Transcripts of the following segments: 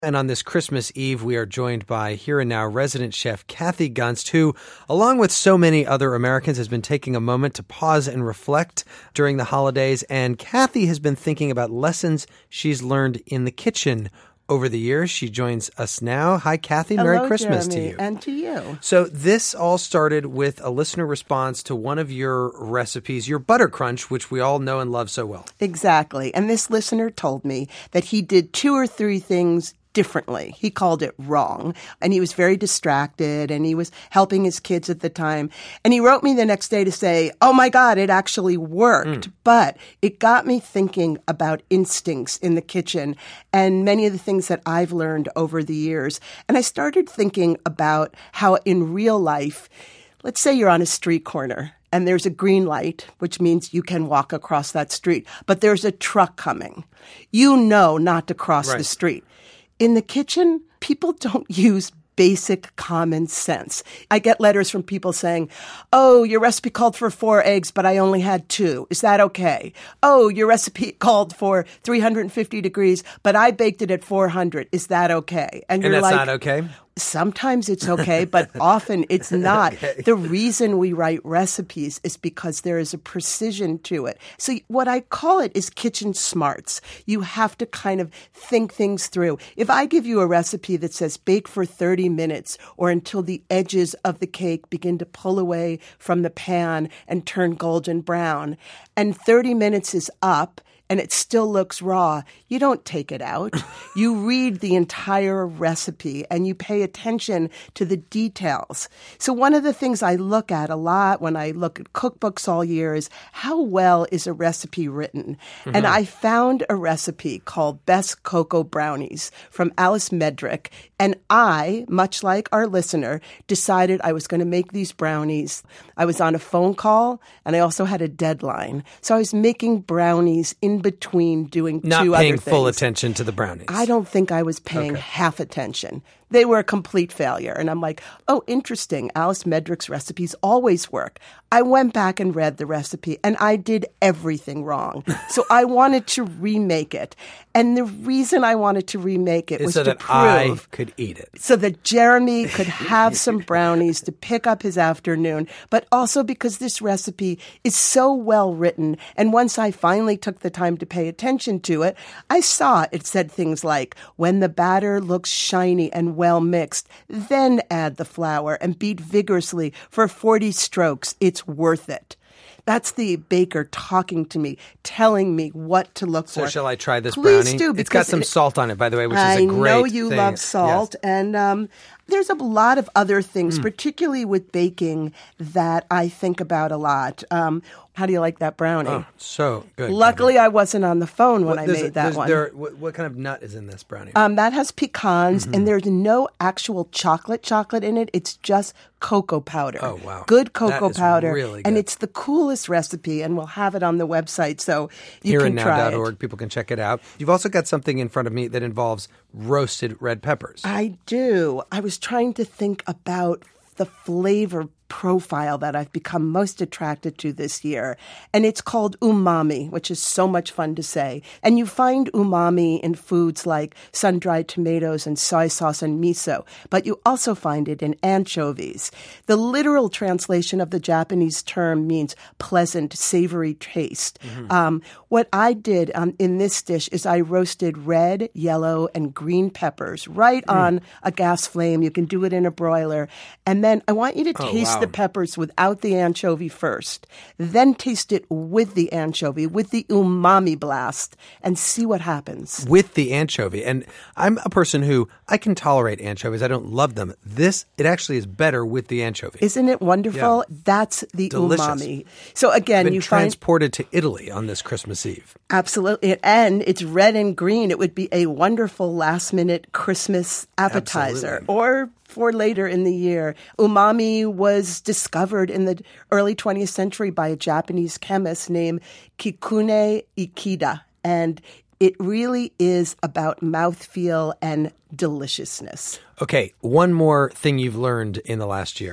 And on this Christmas Eve, we are joined by Here and Now resident chef Kathy Gunst, who, along with so many other Americans, has been taking a moment to pause and reflect during the holidays. And Kathy has been thinking about lessons she's learned in the kitchen over the years. She joins us now. Hi, Kathy. Hello, Merry Christmas Jeremy, to you. and to you. So this all started with a listener response to one of your recipes, your butter crunch, which we all know and love so well. Exactly. And this listener told me that he did 2 or 3 things differently. He called it wrong. And he was very distracted and he was helping his kids at the time. And he wrote me the next day to say, oh my God, it actually worked. But it got me thinking about instincts in the kitchen and many of the things that I've learned over the years. And I started thinking about how in real life, let's say you're on a street corner and there's a green light, which means you can walk across that street, but there's a truck coming. You know not to cross the street. In the kitchen, people don't use basic common sense. I get letters from people saying, oh, your recipe called for 4 eggs, but I only had 2. Is that okay? Oh, your recipe called for 350 degrees, but I baked it at 400. Is that okay? And that's not okay? Sometimes it's okay, but often it's not. Okay. The reason we write recipes is because there is a precision to it. So what I call it is kitchen smarts. You have to kind of think things through. If I give you a recipe that says bake for 30 minutes or until the edges of the cake begin to pull away from the pan and turn golden brown, and 30 minutes is up, and it still looks raw, you don't take it out. You read the entire recipe and you pay attention to the details. So one of the things I look at a lot when I look at cookbooks all year is how well is a recipe written? Mm-hmm. And I found a recipe called Best Cocoa Brownies from Alice Medrick. And I, much like our listener, decided I was going to make these brownies. I was on a phone call and I also had a deadline. So I was making brownies in between doing 2 other things. Not paying full attention to the brownies. I don't think I was paying half attention. They were a complete failure. And I'm like, oh, interesting. Alice Medrick's recipes always work. I went back and read the recipe, and I did everything wrong. So I wanted to remake it. And the reason I wanted to remake it was so to that prove I could eat it. so that Jeremy could have some brownies to pick up his afternoon, but also because this recipe is so well written. And once I finally took the time to pay attention to it, I saw it said things like, when the batter looks shiny and well mixed, then add the flour and beat vigorously for 40 strokes. It's worth it. That's the baker talking to me, telling me what to look for. So shall I try this Please brownie? do. It's got some salt on it, by the way, which is a great thing. I know you love salt. Yes. And there's a lot of other things, particularly with baking, that I think about a lot. How do you like that brownie? Oh, so good. Luckily, I wasn't on the phone when I made that one. What kind of nut is in this brownie? That has pecans, and there's no actual chocolate in it. It's just cocoa powder. Oh, wow. Good cocoa That is powder. really good. And it's the coolest recipe, and we'll have it on the website so you can try it. HereandNow.org. People can check it out. You've also got something in front of me that involves roasted red peppers. I do. I was trying to think about the flavor profile that I've become most attracted to this year. And it's called umami, which is so much fun to say. And you find umami in foods like sun-dried tomatoes and soy sauce and miso, but you also find it in anchovies. The literal translation of the Japanese term means pleasant, savory taste. What I did in this dish is I roasted red, yellow, and green peppers right on a gas flame. You can do it in a broiler. And then I want you to taste the peppers without the anchovy first, then taste it with the anchovy, with the umami blast, and see what happens. With the anchovy. And I'm a person who, I can tolerate anchovies. I don't love them. It actually is better with the anchovy. Isn't it wonderful? Yeah. That's the Delicious. umami. So again, Been you transported to Italy on this Christmas Eve. Absolutely. And it's red and green. It would be a wonderful last-minute Christmas appetizer. Absolutely. Or for later in the year. Umami was discovered in the early 20th century by a Japanese chemist named Kikune Ikeda. And it really is about mouthfeel and deliciousness. Okay, one more thing you've learned in the last year.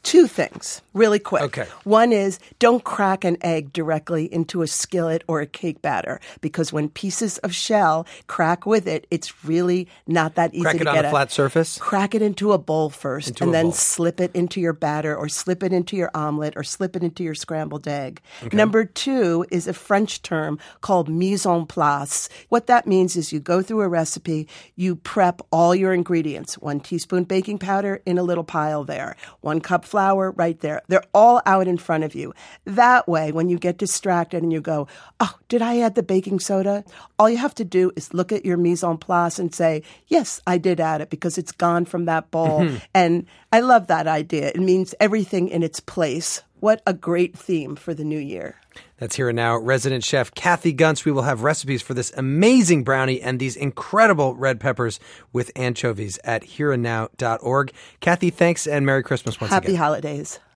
Two things, really quick. Okay. One is don't crack an egg directly into a skillet or a cake batter, because when pieces of shell crack with it, it's really not that easy Crack to it get on a flat surface? Crack it into a bowl first, Into and a then bowl. slip it into your batter or slip it into your omelet or slip it into your scrambled egg. Number two is a French term called mise en place. What that means is you go through a recipe, you prep all your ingredients. 1 teaspoon baking powder in a little pile there. 1 cup flour right there. They're all out in front of you. That way, when you get distracted and you go, oh, did I add the baking soda? All you have to do is look at your mise en place and say, yes, I did add it because it's gone from that bowl. And I love that idea. It means everything in its place. What a great theme for the new year. That's Here and Now resident chef Kathy Gunst. We will have recipes for this amazing brownie and these incredible red peppers with anchovies at hereandnow.org. Kathy, thanks and Merry Christmas once again. Happy holidays.